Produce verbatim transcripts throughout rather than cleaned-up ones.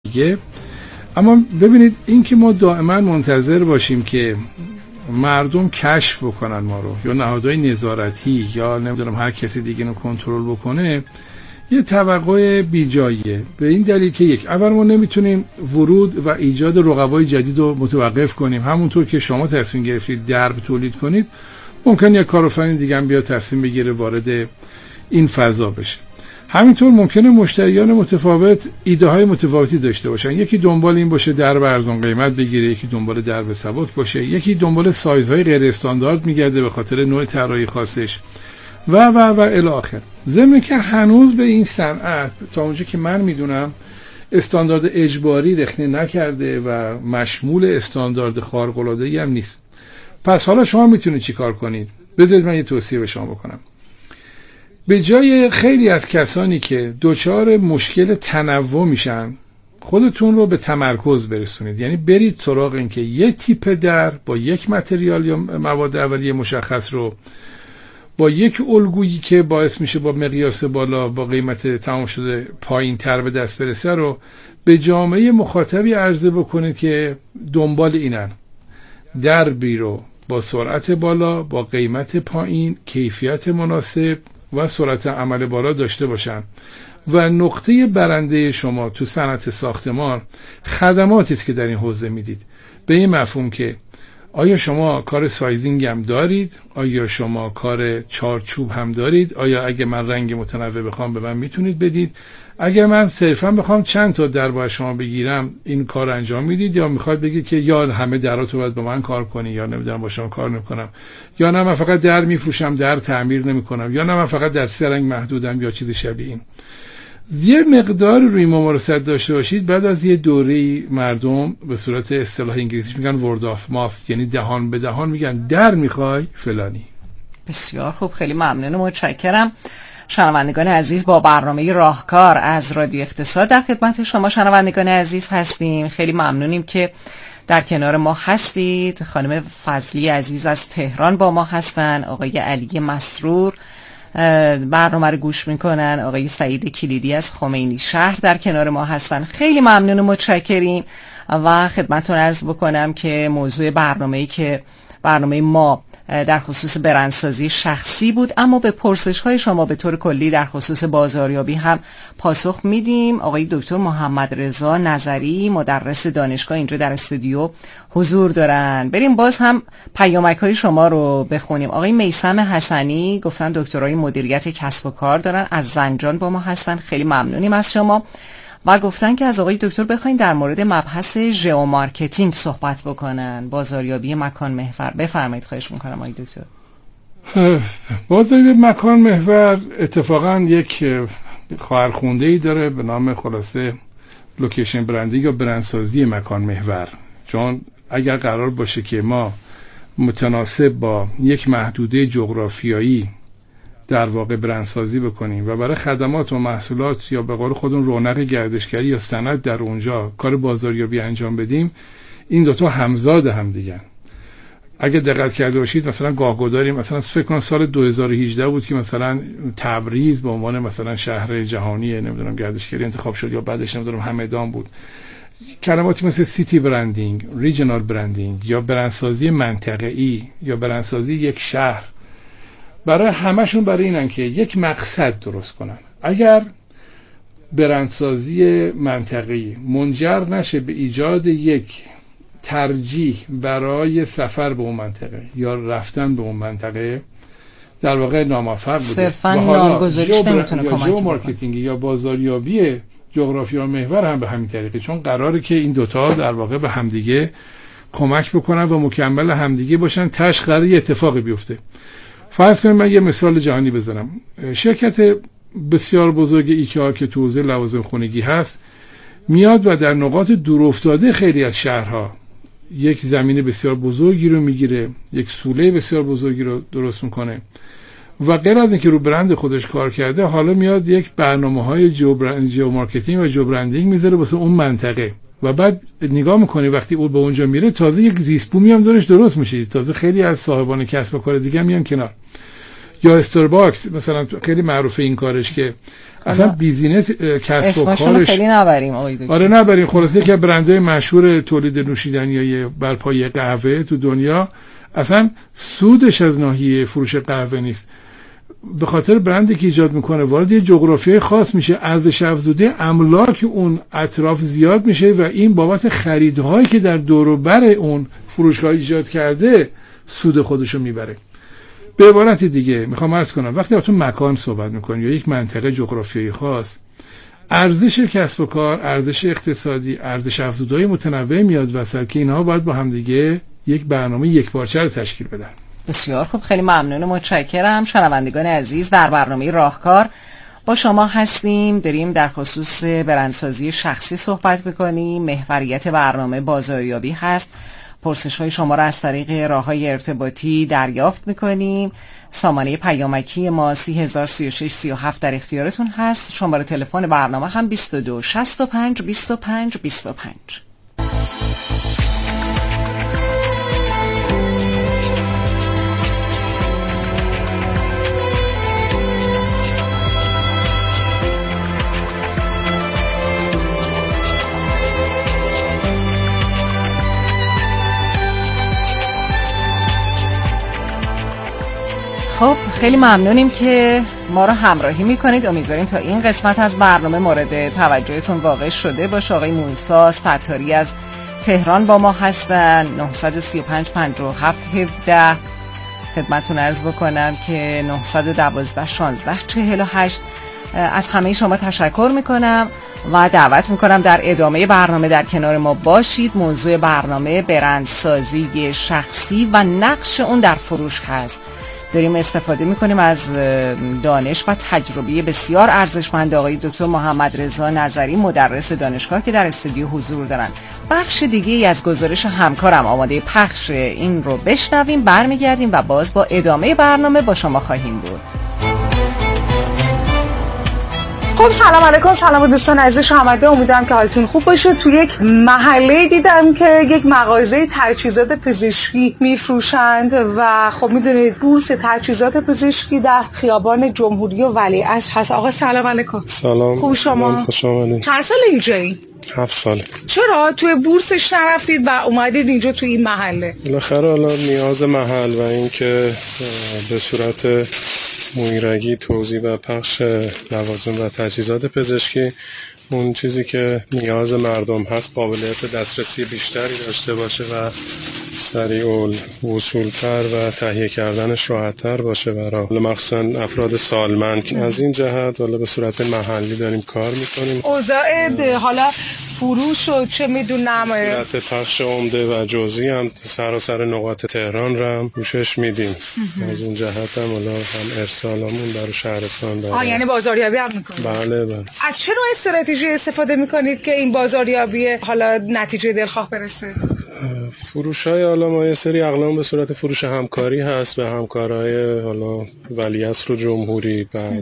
دیگه. اما ببینید این که ما دائما منتظر باشیم که مردم کشف بکنن ما رو یا نهادهای نظارتی یا نمیدونم هر کسی دیگه رو کنترل بکنه، یه توقع بیجاییه. به این دلیل که یک، اول ما نمیتونیم ورود و ایجاد رقبای جدید رو متوقف کنیم. همونطور که شما تصمیم گرفتید درب تولید کنید، ممکن یک کارآفرین دیگه هم بیاد تصمیم بگیره وارد این فضا بشه. همینطور ممکنه مشتریان متفاوت ایده های متفاوتی داشته باشن. یکی دنبال این باشه درب ارزان قیمت بگیره، یکی دنبال درب سبک باشه، یکی دنبال سایزهای غیر استاندارد میگرده به خاطر نوع طراحی خاصش و و و الی آخر. ضمن که هنوز به این صنعت تا اونجا که من میدونم استاندارد اجباری رخنه نکرده و مشمول استاندارد خارق العاده ای هم نیست. پس حالا شما میتونید چی کار کنید؟ بذارید من یه توصیه به شما بکنم. به جای خیلی از کسانی که دوچار مشکل تنوع میشن، خودتون رو به تمرکز برسونید. یعنی برید سراغ این که یک تیپ در با یک متریال یا مواد اولیه مشخص رو با یک الگویی که باعث میشه با مقیاس بالا با قیمت تمام شده پایین تر به دست برسه رو به جامعه مخاطبی عرضه بکنید که دنبال اینن. دربی رو با سرعت بالا، با قیمت پایین، کیفیت مناسب و سرعت عمل بالا داشته باشن و نقطه برنده شما تو صنعت ساختمان خدماتی است که در این حوزه میدید. به این مفهوم که آیا شما کار سایزینگ هم دارید؟ آیا شما کار چارچوب هم دارید؟ آیا اگه من رنگ متنوع بخوام به من میتونید بدید؟ اگر من صرفا بخوام چند تا در با شما بگیرم این کار انجام میدید؟ یا میخواید بگید که یا همه دراتو باید با من کار کنی یا نمیدونم با شما کار نمیکنم، یا نه من فقط در میفروشم در تعمیر نمیکنم، یا نه من فقط در سه رنگ محدودم یا چیز شبیه این. یه مقدار روی ممارست داشته باشید. بعد از یه دوره مردم به صورت اصطلاح انگلیسیش میگن word of mouth، یعنی دهان به دهان میگن در میخوای فلانی. بسیار خوب، خیلی ممنونم، متشکرم. شنوندگان عزیز، با برنامه راهکار از رادیو اقتصاد در خدمت شما شنوندگان عزیز هستیم. خیلی ممنونیم که در کنار ما هستید. خانم فضلی عزیز از تهران با ما هستن، آقای علی مسرور برنامه رو گوش میکنن، آقای سعید کلیدی از خمینی شهر در کنار ما هستن. خیلی ممنون و متشکریم و خدمتتون عرض بکنم که موضوع برنامه‌ای که برنامه ما در خصوص برندسازی شخصی بود، اما به پرسش‌های شما به طور کلی در خصوص بازاریابی هم پاسخ میدیم. آقای دکتر محمد رضا نظری مدرس دانشگاه اینجا در استودیو حضور دارن. بریم باز هم پیامک‌های شما رو بخونیم. آقای میثم حسنی گفتن دکترای مدیریت کسب و کار دارن، از زنجان با ما هستن. خیلی ممنونیم از شما و گفتن که از آقای دکتر بخواین در مورد مبحث ژئو مارکتینگ صحبت بکنن، بازاریابی مکان محور. بفرمایید، خواهش میکنم آقای دکتر. بازاریابی مکان محور اتفاقا یک خواهرخونده‌ای داره به نام خلاصه لوکیشن برندینگ یا برندسازی مکان محور. چون اگر قرار باشه که ما متناسب با یک محدوده جغرافیایی در واقع برندسازی بکنیم و برای خدمات و محصولات یا به قول خودمون رونق گردشگری یا صنعت در اونجا کار بازاریابی انجام بدیم، این دوتا همزاد هم دیگه. اگه دقت کرده باشید مثلا گاهگو داریم، مثلا فکر کنم سال دو هزار و هجده بود که مثلا تبریز به عنوان مثلا شهر جهانی نمیدونم گردشگری انتخاب شد، یا بعدش نمیدونم همدان بود. کلماتی مثل سیتی برندینگ، ریجنال برندینگ یا برندسازی منطقه‌ای یا برندسازی یک شهر، برای همشون برای اینن که یک مقصد درست کنن. اگر برندسازی منطقه‌ای منجر نشه به ایجاد یک ترجیح برای سفر به اون منطقه یا رفتن به اون منطقه، در واقع ناموفق بوده. صرفاً نامگذاریش نمیتونه کمک کنه. یا ژئو مارکتینگ یا بازاریابی جغرافیا محور هم به همین طریقه، چون قراره که این دوتا در واقع به همدیگه کمک بکنن و مکمل همدیگه باشن. تاش قراره یه اتفاقی بیفته. فرض کنیم من یه مثال جهانی بزنم. شرکت بسیار بزرگ ایکیا که تو حوزه لوازم خانگی هست میاد و در نقاط دورافتاده خیلی از شهرها یک زمین بسیار بزرگی رو میگیره، یک سوله بسیار بزرگی رو درست میکنه و غیر از اینکه رو برند خودش کار کرده، حالا میاد یک برنامه‌های ژئو مارکتینگ و ژئو برندینگ میذاره واسه اون منطقه و بعد نگاه میکنی وقتی اون به اونجا میره تازه یک زیست بومی هم دورش درست میشه، تازه خیلی از صاحبان کسب و کار دیگه میان کنار. یا استارباکس مثلا خیلی معروفه این کارش که اصلا بیزینس کسب و کارش خیلی نبریم آقای دکتر. آره نبریم. خلاصه که برندهای مشهور تولید نوشیدنی بر پایه قهوه تو دنیا اصلا سودش از ناحیه فروش قهوه نیست، به خاطر برندی که ایجاد میکنه وارد یه جغرافیای خاص میشه، ارزش افزوده املاک اون اطراف زیاد میشه و این بابت خریدهایی که در دور و بر اون فروشگاه ایجاد کرده سود خودشو میبره. به عبارت دیگه میخوام عرض کنم وقتی تو مکان صحبت میکنی یا یک منطقه جغرافیایی خاص، ارزش کسب و کار، ارزش اقتصادی، ارزش افزودهای متنوع میاد وسط که اینها باید با هم دیگه یک برنامه یکپارچه رو تشکیل بدن. بسیار خوب، خیلی ممنون، متشکرم. شنوندگان عزیز، در برنامه راهکار با شما هستیم، داریم در خصوص برندسازی شخصی صحبت میکنیم. محوریت برنامه بازاریابی هست. پرسش های شما را از طریق راههای ارتباطی دریافت میکنیم. سامانه پیامکی ما سی هزار سی و شش سی و هفت در اختیارتون هست. شماره تلفن برنامه هم بیست و دو شصت و پنج بیست و پنج بیست و پنج. خب خیلی ممنونیم که ما رو همراهی میکنید. امیدواریم تا این قسمت از برنامه مورد توجهتون واقع شده باشه. آقای موسی ستاری از تهران با ما هستن. نه سه پنج پنج هفت هفده خدمتون عرض بکنم که نه یک دو شانزده چهل و هشت. از همه شما تشکر میکنم و دعوت میکنم در ادامه برنامه در کنار ما باشید. موضوع برنامه برندسازی شخصی و نقش اون در فروش هست. داریم استفاده میکنیم از دانش و تجربه بسیار ارزشمند آقای دکتر محمد رضا نظری، مدرس دانشگاه که در استودیو حضور دارن. بخش دیگه ای از گزارش همکارم آماده پخش، این رو بشنویم، برمیگردیم و باز با ادامه برنامه با شما خواهیم بود. خب سلام علیکم، سلام دوستان عزیز شنونده، امیدوارم که حالتون خوب باشه. تو یک محله دیدم که یک مغازه تجهیزات پزشکی میفروشند و خب میدونید بورس تجهیزات پزشکی در خیابان جمهوری و ولیعصر هست. آقا سلام علیکم. سلام. خوب شما؟ خوش آمدید. چند سال اینجایی؟ هفت ساله. چرا توی بورسش نرفتید و اومدید اینجا تو این محله؟ بالاخره حالا نیاز محل و اینکه به صورت مویرگی توزیع و پخش لوازم و تجهیزات پزشکی اون چیزی که نیاز مردم هست قابلیت دسترسی بیشتری داشته باشه و سریع الوصول‌تر و تهیه کردنش راحت‌تر باشه برای مخصوصا افراد سالمند. از این جهت حالا به صورت محلی داریم کار میکنیم. اوضاع حالا فروش و چه میدونم صورت پخش عمده و جزئی هم سراسر نقاط تهران رو هم پوشش میدیم. از اون جهت هم حالا هم ارسالمون برای شهرستان داره. آه یعنی بازاریابی هم میکنید؟ بله بله. از چه نوع استراتژی استفاده میکنید که این بازاریابی حالا نتیجه دلخواه برسه؟ فروش های حالا ما یه سری اقلام به صورت فروش همکاری هست به همکارای حالا ولیعصر و جمهوری، بعد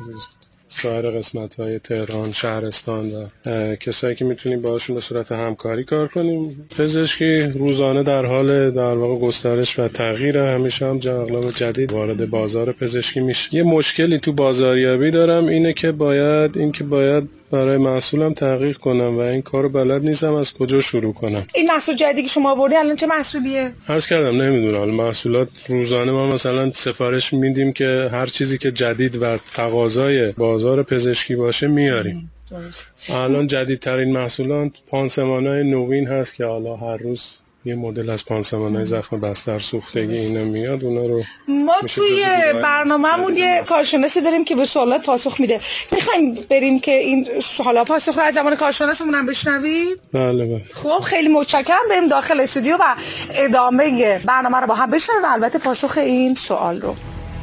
سایر قسمت های تهران، شهرستان و کسایی که میتونیم باشون به صورت همکاری کار کنیم. پزشکی روزانه در حال در واقع گسترش و تغییر، همیشه هم اقلام جدید وارد بازار پزشکی میشه. یه مشکلی تو بازاریابی دارم اینه که باید این که باید برای محصولم تحقیق کنم و این کارو بلد نیستم از کجا شروع کنم. این محصول جدیدی که شما آوردین الان چه محصولیه؟ عرض کردم نمیدونم. حالا محصولات روزانه ما مثلا سفارش میدیم که هر چیزی که جدید و تقاضای بازار پزشکی باشه میاریم. درست. الان جدیدترین محصولات پانسمانای نوین هست که حالا هر روز یه مدل از پانسمانای زخم بستر سوختگی اینا میاد، اونا رو ما توی برنامه‌مون یه کارشناسی داریم که به سوالات پاسخ میده. میخوایم بریم که این سوالا پاسخ رو از زمان کارشناسمون هم بشنویم؟ بله بله. خب خیلی متشکرم. بریم داخل استودیو و ادامه برنامه رو با هم بشنویم و البته پاسخ این سوال رو.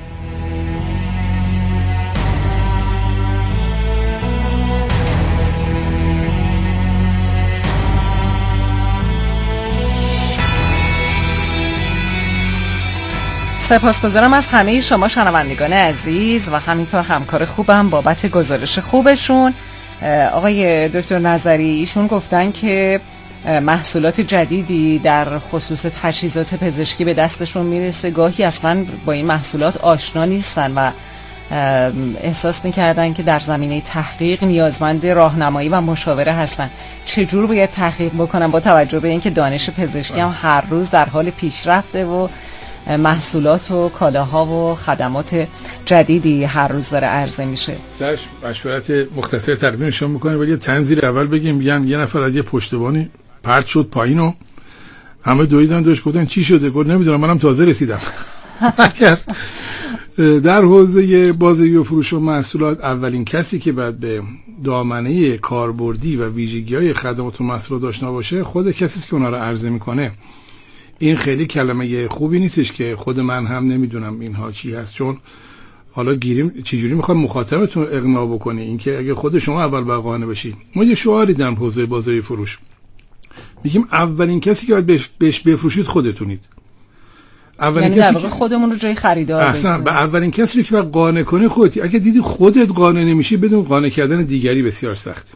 سپاسگزارم از همه شما شنوندگان عزیز و همینطور همکار خوبم بابت گزارش خوبشون. آقای دکتر نظری ایشون گفتن که محصولات جدیدی در خصوص تجهیزات پزشکی به دستشون میرسه، گاهی اصلا با این محصولات آشنا نیستن و احساس میکردن که در زمینه تحقیق نیازمند راهنمایی و مشاوره هستن. چجور باید تحقیق بکنن با توجه به اینکه دانش پزشکی هم هر روز در حال پیشرفته و محصولات و کالاها و خدمات جدیدی هر روز داره عرضه میشه؟ چشم، مشورت مختصر تقدیمشون میکنه، ولی تنظیر اول بگیم. میگن یه نفر از یه پشتبانی پرت شد پایین و همه دویدن دوش، گفتن چی شده؟ گفت نمیدونم، منم تازه رسیدم. در حوزه بازاریابی و فروش و محصولات اولین کسی که باید به دامنه کاربردی و ویژگی‌های خدمات و محصولات آشنا باشه خود کسی است که اونها رو عرضه میکنه. این خیلی کلمه خوبی نیستش که خود من هم نمیدونم اینها چی هست، چون حالا گیریم چجوری میخواد مخاطبتون اقناع بکنی؟ اینکه اگه خود شما اول باید قانع بشی. ما یه شعاری در حوزه بازاریابی فروش میگیم اولین کسی که باید بهش, بهش بفروشید خودتونید. اولین یعنی کسی که خودمون رو جای خریدار اصلا به اولین کسی رو که باید قانع کنی خودتی. اگه دیدی خودت قانع نمیشی، بدون قانع کردن دیگری بسیار سخته.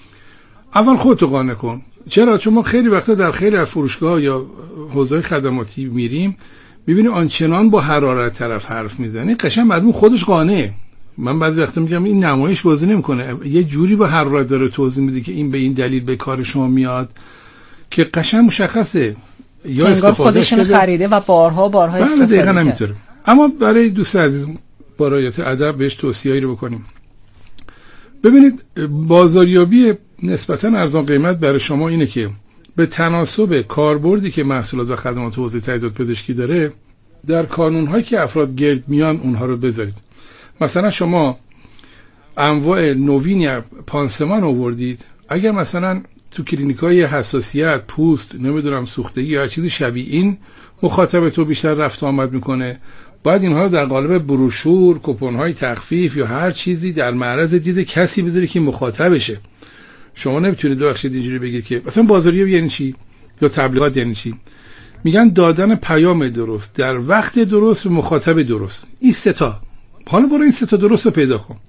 اول خودتو قانع کن. چرا؟ چون ما خیلی وقتا در خیلی از فروشگاه یا حوزه خدماتی میریم، میبینی آنچنان با حرارت طرف حرف میزنه، قشنگ معلوم خودش قانعه. من بعضی وقتا میگم این نمایش بازی نمیکنه، یه جوری با حرارت داره توضیح میده که این به این دلیل به کار شما میاد که قشنگ مشخصه یا استفاده خودشون خریده و بارها بارها استفاده دقیقاً نمیتونه. اما برای دوست عزیز با رعایت ادب بهش توصیه‌ای رو بکنیم. ببینید، بازاریابی نسبتاً ارزان قیمت برای شما اینه که به تناسب کاربردی که محصولات و خدمات حوزه تجهیزات پزشکی داره، در کانون‌هایی که افراد گرد میان اونها رو بذارید. مثلا شما انواع نوینی پانسمان آوردید، اگر مثلا تو کلینیکای حساسیت، پوست، نمیدونم سوختگی یا هر چیزی شبیه این مخاطب تو بیشتر رفت آمد میکنه، باید اینها رو در قالب بروشور، کوپن‌های تخفیف یا هر چیزی در معرض دید کسی بذاری که مخاطبشه. شما نمیتونید ببخشید اینجوری بگید که مثلا بازاریابی یعنی چی یا تبلیغات یعنی چی. میگن دادن پیام درست در وقت درست به مخاطب درست. این سه تا. حالا برو این سه تا درست رو پیدا کن.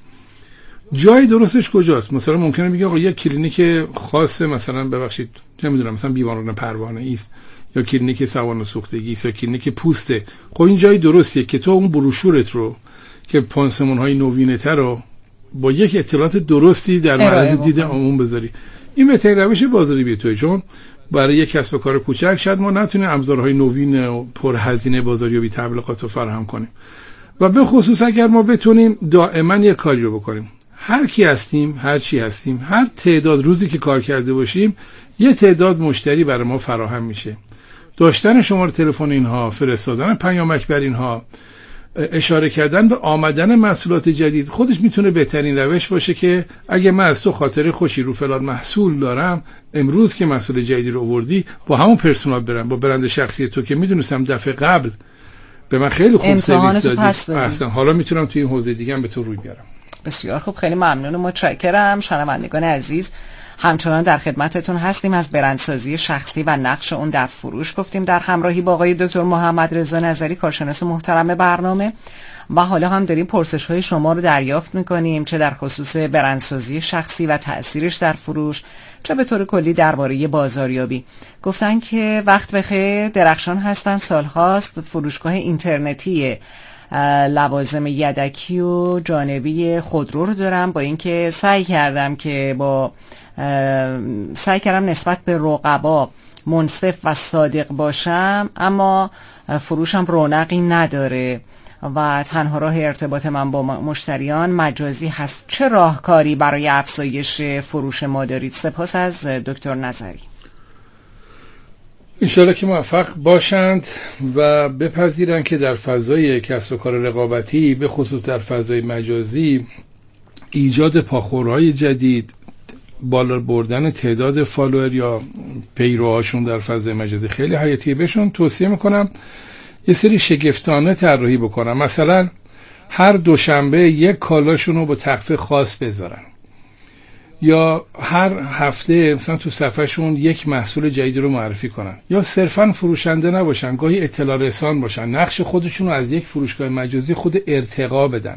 جای درستش کجاست؟ مثلا ممکنه بگی آقا یک کلینیک خاصه، مثلا ببخشید نمیدونم مثلا بیماران پروانه است یا کلینیک سوان و سوختگی است یا کلینیک پوسته. خب این جای درستیه که تو اون بروشورت رو که پانسمان های نوینه‌تر رو با یک اطلاعات درستی در معرض دید عموم بذاری. این بهترین روش بازاریابی توئه، چون برای یک کسب و کار کوچک شاید ما نتونیم ابزارهای نوین و پرهزینه بازاریابی تبلیغات رو فراهم کنیم، و به خصوص اگر ما بتونیم دائما یک کاری رو بکنیم. هر کی هستیم، هر چی هستیم، هر تعداد روزی که کار کرده باشیم، یه تعداد مشتری برای ما فراهم میشه. داشتن شماره تلفن اینها، فرستادن پیامک بر اینها، اشاره کردن به آمدن محصولات جدید، خودش میتونه بهترین روش باشه که اگه من از تو خاطره خوشی رو فلان محصول دارم، امروز که محصول جدیدی رو آوردی با همون پرسونال برم، با برند شخصی تو که میدونستم دفعه قبل به من خیلی خوب سرویس دادی، اصلا حالا میتونم توی این حوزه دیگه هم به تو روی بیارم. بسیار خوب، خیلی ممنون و متشکرم. شنوندگان عزیز، همچنان در خدمتتون هستیم. از برندسازی شخصی و نقش اون در فروش گفتیم در همراهی با آقای دکتر محمد رضا نظری، کارشناس محترم برنامه، و حالا هم داریم پرسش‌های شما رو دریافت می‌کنیم، چه در خصوص برندسازی شخصی و تأثیرش در فروش، چه به طور کلی درباره بازاریابی. گفتن که وقت بخیر، درخشان هستم، سال‌هاست فروشگاه اینترنتی لوازم یدکی و جانبی خودرو رو دارم، با اینکه سعی کردم که با سعی کردم نسبت به رقبا منصف و صادق باشم، اما فروشم رونقی نداره و تنها راه ارتباط من با مشتریان مجازی هست. چه راهکاری برای افزایش فروش ما دارید؟ سپاس از دکتر نظری. انشاءالله که موفق باشند و بپذیرند که در فضای کسب و کار رقابتی، به خصوص در فضای مجازی، ایجاد پاخورهای جدید، بالا بردن تعداد فالوور یا پیروهاشون در فضای مجازی خیلی حیاتیه. بهشون توصیه میکنم یه سری شگفتانه طراحی بکنن. مثلا هر دوشنبه یک کالاشون رو با تخفیف خاص بذارن، یا هر هفته مثلا تو صفحهشون یک محصول جدید رو معرفی کنن، یا صرفا فروشنده نباشن، گاهی اطلاع رسان باشن، نقش خودشون رو از یک فروشگاه مجازی خود ارتقا بدن.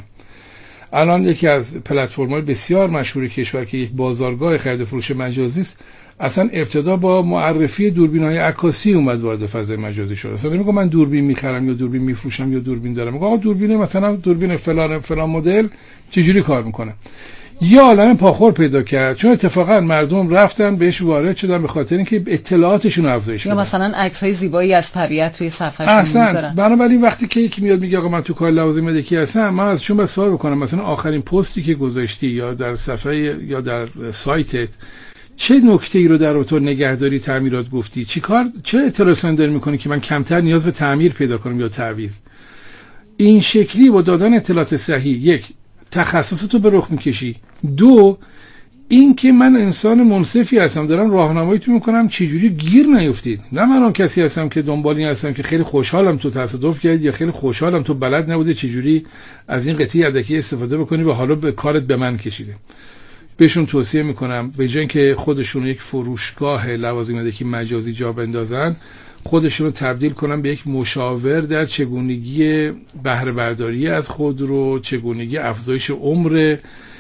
الان یکی از پلتفرم‌های بسیار مشهور کشور که یک بازارگاه خرید فروش مجازی است، اصلا ابتدا با معرفی دوربین‌های عکاسی اومد وارد فضای مجازی شد. اصلا نمیگم من دوربین میخرم یا دوربین میفروشم یا دوربین دارم، میگم آقا دوربین مثلا دوربین فلان فلان مدل چجوری کار میکنه. یه عالمه پاخور پیدا کرد چون اتفاقا مردم رفتن بهش وارد شدن به خاطر اینکه اطلاعاتشون افزایش یا مثلا عکس‌های زیبایی از طبیعت توی صفحه‌شون میذارن. بنابراین وقتی که یکی میاد میگه آقا من تو کار لوازم مدیکی هستم، من ازشون بس سوال بکنم مثلا آخرین پستی که گذاشتی یا در صفحه یا در سایتت چه نکته‌ای رو در رابطه نگهداری تعمیرات گفتی؟ چیکار چه اطلاعاتی داری می‌کنی که من کمتر نیاز به تعمیر پیدا کنم یا تعویض؟ این شکلی با دادن اطلاعات صحیح یک تخصصتو به رخ میکشی، دو این که من انسان منصفی هستم دارم راهنماییتون میکنم چجوری گیر نیفتید. نه من اون کسی هستم که دنبالی هستم که خیلی خوشحالم تو تصادف کردی یا خیلی خوشحالم تو بلد نبوده چجوری از این قطعه یدکی استفاده بکنی و حالا به کارت به من کشیده. بهشون توصیه میکنم به جای اینکه خودشون یک فروشگاه لوازم یدکی مجازی جا بندازن، خودشون رو تبدیل کنن به یک مشاور در چگونگی بهره برداری از خودرو، چگونگی افزایش عمر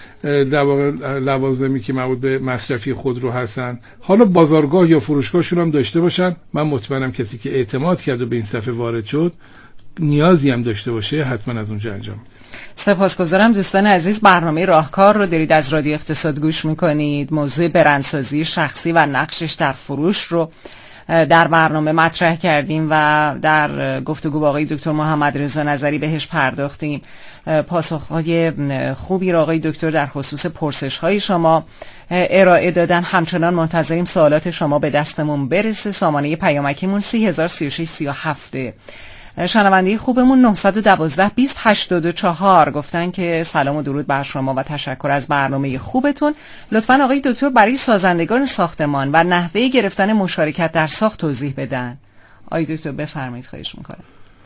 لوازمی که مربوط به مصرفی خودرو هستن. حالا بازارگاه یا فروشگاهشون هم داشته باشن. من مطمئنم کسی که اعتماد کرد و به این صفحه وارد شد نیازی هم داشته باشه حتما از اونجا انجام میده. سپاسگزارم دوستان عزیز. برنامه راهکار رو دارید از رادیو اقتصاد گوش میکنید. موضوع برندسازی شخصی و نقشش در فروش رو در برنامه مطرح کردیم و در گفتگو با آقای دکتر محمد رضا نظری بهش پرداختیم. پاسخهای خوبی را آقای دکتر در خصوص پرسش‌های شما ارائه دادن. همچنان منتظریم سوالات شما به دستمون برسه. سامانه پیامکیمون سی هزار سی و شش سی و هفت. شنونده خوبمون نه یک دو بیست هشتاد و چهار گفتن که سلام و درود بر شما و تشکر از برنامه خوبتون. لطفاً آقای دکتر برای سازندگان ساختمان و نحوه گرفتن مشارکت در ساخت توضیح بدن. آقای دکتر بفرمایید، خواهش میکنم.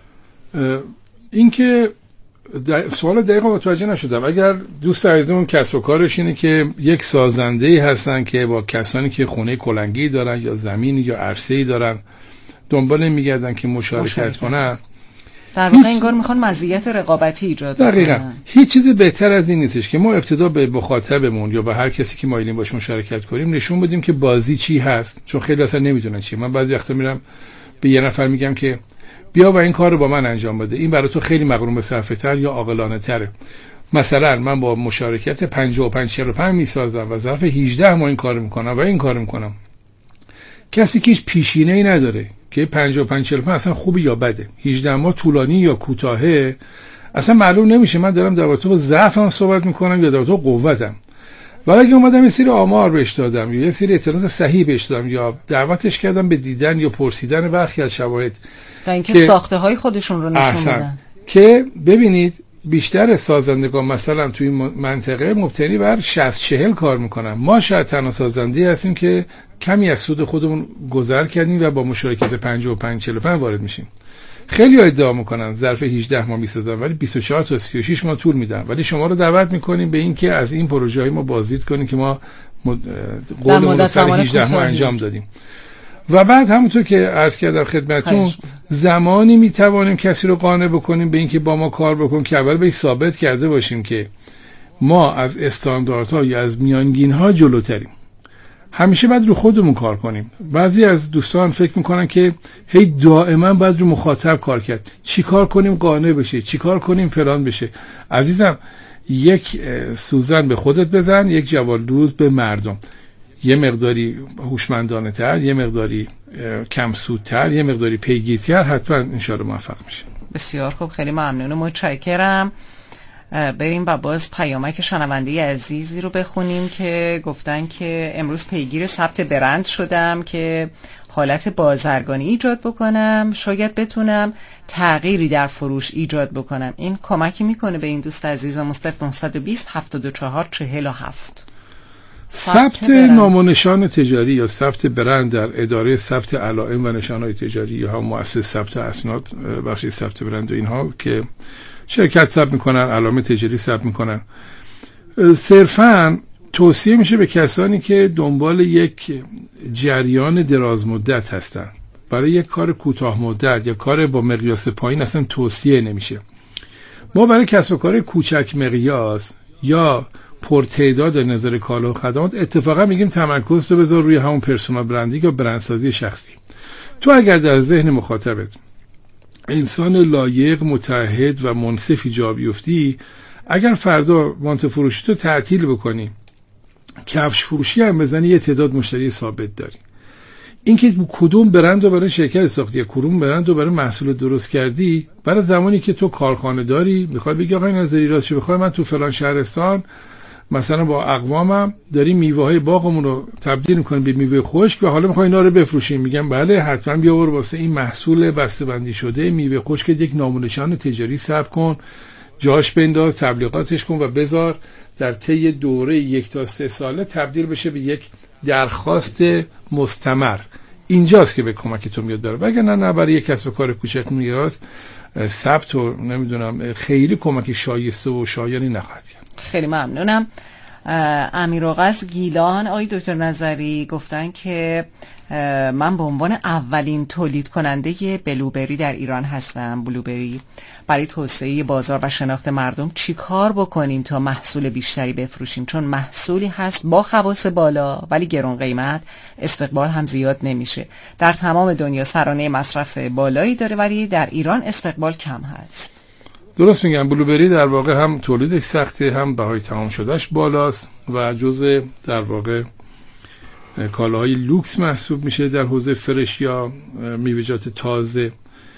این که سوال دقیقا متوجه نشدم. اگر دوست عزیزمون کسب و کارش اینه که یک سازنده‌ای هستن که با کسانی که خونه کلنگی دارن یا زمین یا عرصه‌ای دارن دنبال میگردن که مشارکت, مشارکت کنن، در واقع انگار میخوان مزیت رقابتی ایجاد کنن. دقیقاً هیچ چیز بهتر از این نیستش که ما ابتدا به مخاطبمون یا به هر کسی که مایلیم باش مشارکت کنیم نشون بدیم که بازی چی هست، چون خیلی اصلا نمیدونن چی. من بعضی وقتا میرم به یه نفر میگم که بیا و این کار رو با من انجام بده، این برای تو خیلی مقرون به صرفه تر یا عاقلانه تره. مثلا من با مشارکت پنجاه و پنج چهل و پنج میسازم و ظرف هجده ماه این کارو میکنم و این کارو میکنم. کسی که هیچ پیشینه‌ای نداره که پنجاه و پنج چهل و پنج اصلا خوبه یا بده، هجده ماه طولانی یا کوتاهه، اصلا معلوم نمیشه من دارم در رابطه با ضعفم صحبت میکنم یا در رابطه با قوتم. ولی اگه اومدم یه سری آمار بهش دادم یا یه سری اطلاعات صحیح بهش دادم یا دعوتش کردم به دیدن یا پرسیدن برخی از شواهد تا اینکه ساخته های خودشون رو نشون بدن، که ببینید بیشتر سازندگان مثلا توی منطقه مبتنی بر شصت چهل کار میکنن. ما شاید تنها سازنده هستیم که کمی از سود خودمون گذر کردیم و با مشارکت پنجاه و پنج چهل و پنج وارد میشیم. خیلی ها ادعا میکنن ظرف هجده ماه میسازن ولی بیست و چهار تا سی و شش ماه طول میدن. ولی شما رو دعوت میکنیم به این که از این پروژه های ما بازدید کنیم که ما قولمون رو سر هجده ماه انجام دادیم. و بعد همونطور که عرض کردم خدمتتون زمانی میتوانیم کسی رو قانع بکنیم به اینکه با ما کار بکن که اول بهش ثابت کرده باشیم که ما از استانداردها یا از میانگین‌ها جلوتریم. همیشه باید رو خودمون کار کنیم. بعضی از دوستان فکر میکنن که هی دائما باید رو مخاطب کار کرد، چی کار کنیم قانع بشه، چی کار کنیم فلان بشه. عزیزم یک سوزن به خودت بزن، یک جوالدوز به مردم. یه مقداری هوشمندانه تر، یه مقداری کم سودتر، یه مقداری پیگیرتر، حتما انشاءالله موفق میشه. بسیار خوب، خیلی ممنونم، متشکرم. بریم و باز پیامک شنونده عزیزی رو بخونیم که گفتن که امروز پیگیر ثبت برند شدم که حالت بازرگانی ایجاد بکنم، شاید بتونم تغییری در فروش ایجاد بکنم. این کمکی میکنه به این دوست عزیزم. مصطفی نه دو صفر هفتاد و چهار چهل و هفت. ثبت نام و نشان تجاری یا ثبت برند در اداره ثبت علائم و نشانهای تجاری یا هم مؤسسه ثبت اسناد، بخش ثبت برند و اینها که شرکت ثبت میکنن، علامه تجاری ثبت میکنن، صرفاً توصیه میشه به کسانی که دنبال یک جریان دراز مدت هستن. برای یک کار کوتاه مدت یا کار با مقیاس پایین اصلا توصیه نمیشه. ما برای کسب و کار کوچک مقیاس یا پرتعداد نظر کالا و خدمات، اتفاقا میگیم تمرکز رو بذار روی همون پرسونال برندینگ یا برندسازی شخصی. تو اگر در ذهن مخاطبت انسان لایق، متعهد و منصفی جا بیفتی، اگر فردا وانت فروشی تو تعطیل بکنی، کفش فروشی هم بزنی، یه تعداد مشتری ثابت داری. اینکه کدوم برند رو برای شرکت ساختی یا کدوم برند رو برای محصول درست کردی، برای زمانی که تو کارخانه داری میخوای بگی آقای نظری راستش بخوای من تو فلان شهرستان مثلا با اقوامم داریم میوه‌های باغمون رو تبدیل می‌کنیم به میوه خشک و حالا می‌خوایم اینا رو بفروشیم، میگم بله حتما بیا برو واسه این محصول بسته‌بندی شده میوه خشک یک نام و نشان تجاری ثبت کن، جاش بنداز، تبلیغاتش کن و بذار در طی دوره یک تا سه ساله تبدیل بشه به یک درخواست مستمر. اینجاست که به کمک تو میاد داره، وگرنه نه برای یک کسب کار کوچک میاد ثبت و نمیدونم خیلی کمک شایسته و شایانی نخواهد کرد. خیلی ممنونم. امیرآغاز گیلان آقای دکتر نظری گفتن که من به عنوان اولین تولید کننده بلوبری در ایران هستم. بلوبری برای توسعه بازار و شناخت مردم چی کار بکنیم تا محصول بیشتری بفروشیم؟ چون محصولی هست با خواص بالا ولی گران قیمت، استقبال هم زیاد نمیشه. در تمام دنیا سرانه مصرف بالایی داره ولی در ایران استقبال کم هست. درست میگم، بلوبری در واقع هم تولیدش سخته، هم بهای تمام شدهش بالاست و جزء در واقع کالاهای لوکس محسوب میشه در حوزه فرش یا میوه‌جات تازه.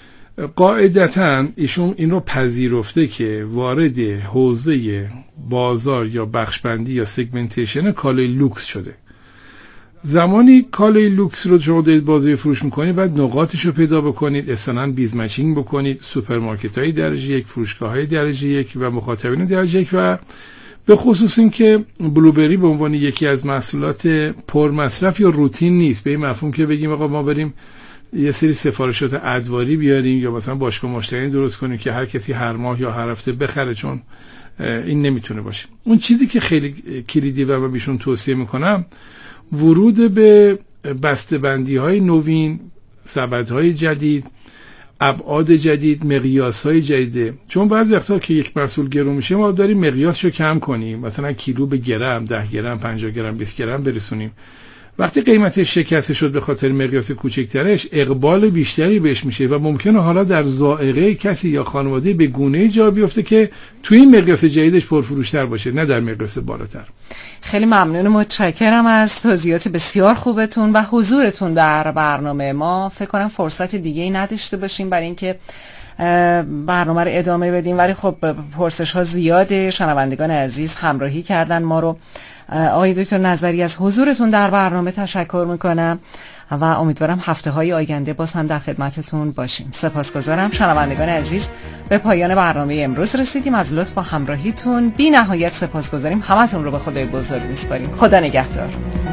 قاعدتاً ایشون این رو پذیرفته که وارد حوزه بازار یا بخشبندی یا سگمنتیشن کالای لوکس شده. زمانی کالای لوکس رو شما دارید بازار فروش میکنید بعد نقاطش رو پیدا بکنید، اصلا بیز مچینگ بکنید، سوپرمارکت های درجه یک، فروشگاه های درجه یک و مخاطبین درجه یک، و به خصوص این که بلوبری به عنوان یکی از محصولات پرمصرف یا روتین نیست، به این مفهوم که بگیم آقا ما بریم یه سری سفارشات ادواری بیاریم یا مثلا باشگاه مشتری درست کنیم که هر کسی هر ماه یا هر هفته بخره، چون این نمیتونه باشه. اون چیزی که خیلی کلیدی و من بیشون توصیه میکنم ورود به بسته‌بندی های نوین، سبدهای جدید، ابعاد جدید، مقیاس های جدیده. چون بعضی وقتا که یک محصول گرون میشه ما داریم مقیاسشو کم کنیم، مثلا کیلو به گرم، ده گرم، پنجاه گرم، بیست گرم برسونیم. وقتی قیمتش شکسته شد به خاطر مقیاس کوچکترش، اقبال بیشتری بهش میشه و ممکنه حالا در ذائقه کسی یا خانواده به گونه‌ای جا بیفته که توی این مقیاس جدیدش پرفروشتر باشه، نه در مقیاس بالاتر. خیلی ممنون، متشکرم از توضیحات بسیار خوبتون و حضورتون در برنامه ما. فکر کنم فرصت دیگه ای نداشته باشیم برای اینکه برنامه رو ادامه بدیم، ولی خب پرسش ها زیاده. شنوندگان عزیز همراهی کردن ما رو. آقای دکتر نظری از حضورتون در برنامه تشکر میکنم و امیدوارم هفته های آینده باز هم در خدمتتون باشیم. سپاسگزارم. شنوندگان عزیز به پایان برنامه امروز رسیدیم. از لطف و همراهیتون بی نهایت سپاسگزاریم. همتون رو به خدای بزرگ میسپاریم. خدا نگهدار.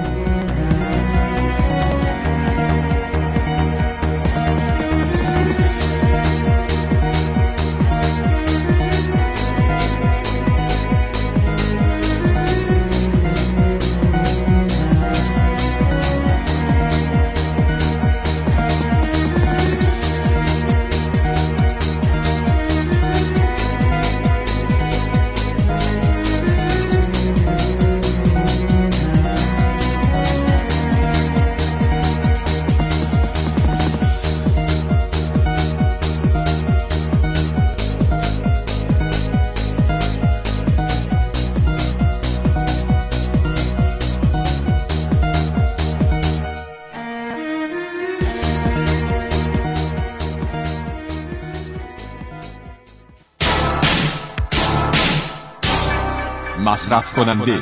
مصرف کننده،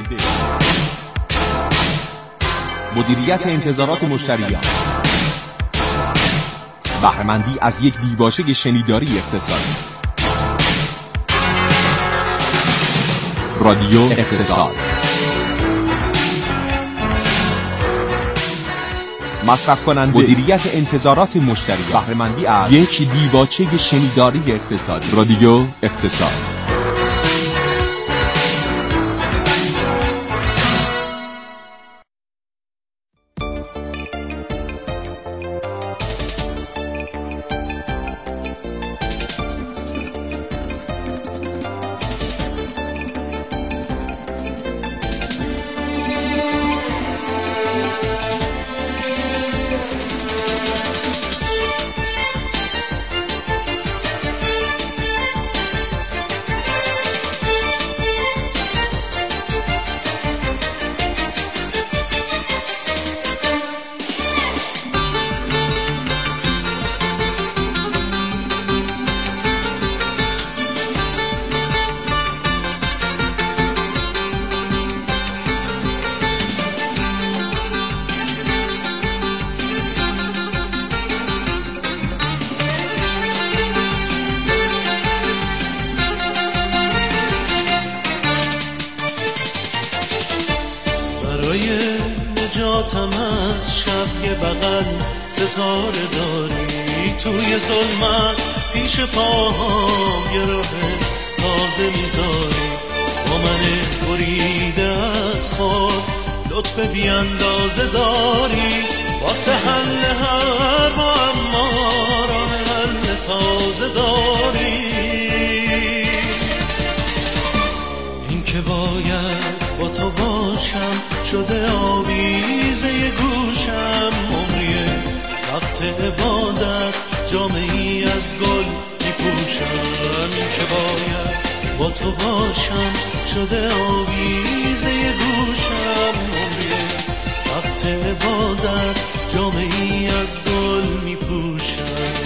مدیریت انتظارات مشتریان، بهره‌مندی از یک دیباچه شنیداری اقتصادی. رادیو اقتصاد. مصرف کننده، مدیریت انتظارات مشتریان، بهره‌مندی از یک دیباچه شنیداری اقتصادی. رادیو اقتصاد. بغل ستاره داری، توی ظلمت پیش پاهام یه راه تازه میذاری. با من بریده از خود لطف بی اندازه داری، واسه حل هر معما راه حل تازه داری. این که باید با تو باشم شده آویزه گوشم، عمریه وقت عبادت جامعی از گل میپوشم. این که باید با تو باشم شده آویزه گوشم، عمریه وقت عبادت جامعی از گل میپوشم.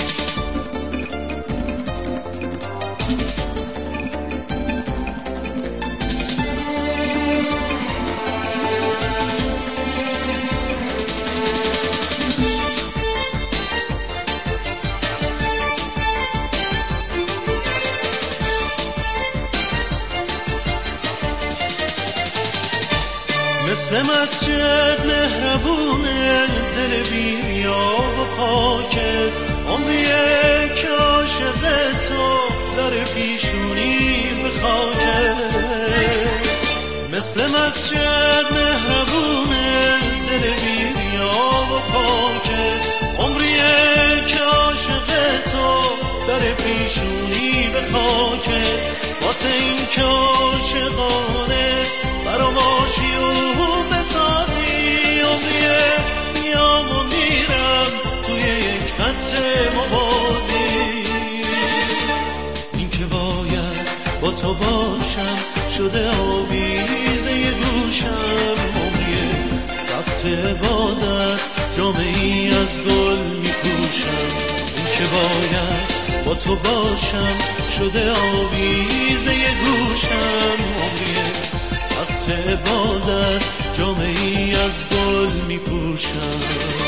مثل مسجد مهربونه دل بیریا و پاکت، عمریه که عاشق تو در پیشونی به خاکت. مثل مسجد مهربونه دل بیریا و پاکت، عمریه که عاشق تو در پیشونی به خاکت. واسه این که عاشقانه برام آشی و بسازی، عمریه میام و میرم توی یک خط موازی. این که باید با تو باشم شده آویزه گوشم، عمریه وقت عبادت جامعی از گل میپوشم. این که باید با تو باشم شده آویزه گوشم، عمریه وقت عبادت جامعی از گل میپوشم.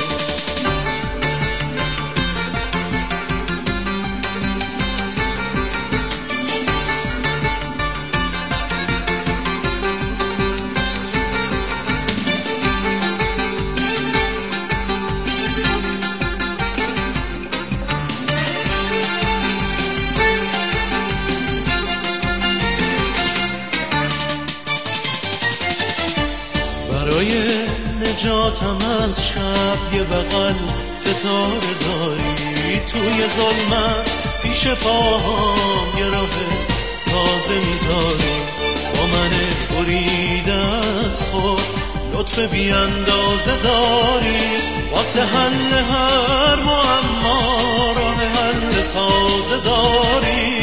برای نجاتم از شب یه بغل ستاره داری، توی ظلمت پیش پاهام یه راه تازه میذاری. با من بریده از خود لطف بی اندازه داری، واسه حل هر معما راه حل تازه داری.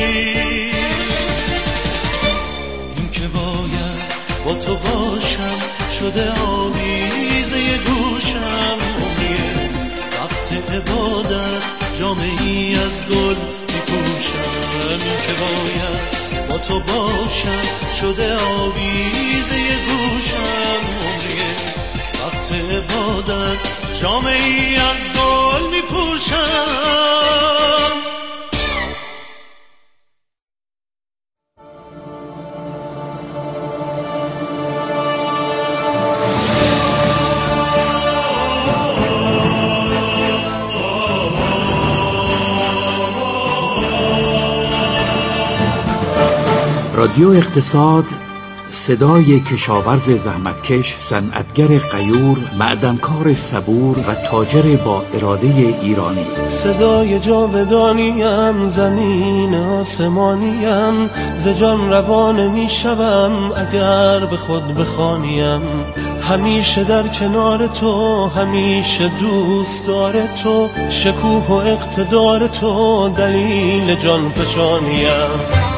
این که باید با تو باشم شده آویزه گوشم، عمریه وقت عبادت جامعی از گل میپوشم. این که باید با تو باشم شده آویزه گوشم، عمریه وقت عبادت جامعی از گل میپوشم. رادیو اقتصاد، صدای کشاورز زحمتکش، صنعتگر غیور، معدنکار صبور و تاجر با اراده ایرانی. صدای جاودانیم، زمین آسمانیم، ز جان روان می شوم اگر به خود بخوانیم. همیشه در کنار تو، همیشه دوست دار تو، شکوه و اقتدار تو دلیل جان فشانیم.